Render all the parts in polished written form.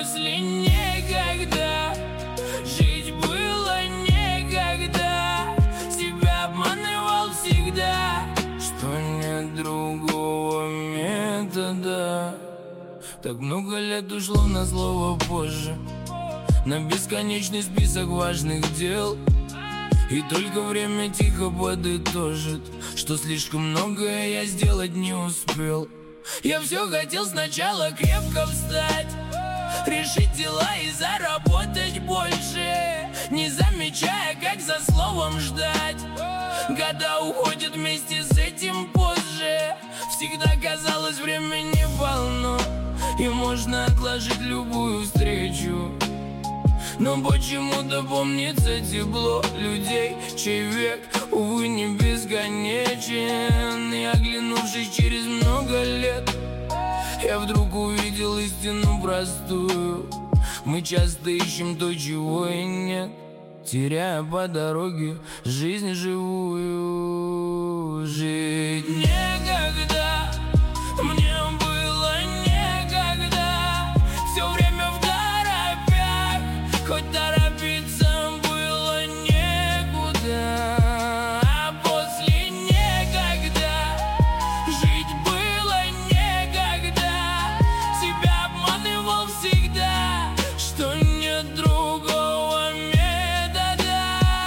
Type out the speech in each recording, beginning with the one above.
после никогда. Жить было некогда, себя обманывал всегда, что нет другого метода. Так много лет ушло на слово позже, на бесконечный список важных дел. И только время тихо подытожит, что слишком многое я сделать не успел. Я все хотел сначала крепко встать, решить дела и заработать больше, не замечая, как за словом ждать. Года уходят вместе с этим позже. Всегда казалось, времени полно, и можно отложить любую встречу. Но почему-то помнится тепло людей, чей век, увы, не бесконечен. И оглянувшись через много лет, я вдруг увидел истину простую. Мы часто ищем то, чего и нет, теряя по дороге жизнь живую. Жить некогда, мне было некогда, все время в торопях, хоть торопиться было некуда. А после некогда жить было некогда, себя обманывал всегда, что нет другого метода.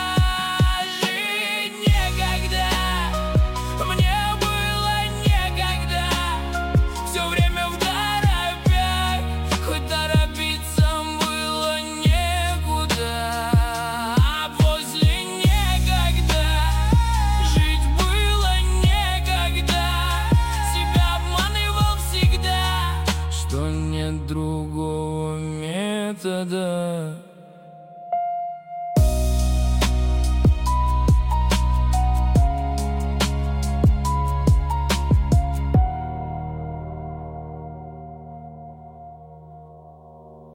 Жить некогда, мне было некогда, все время в торопях, хоть торопиться было некуда. А после некогда жить было некогда, себя обманывал всегда, что нет другого метода.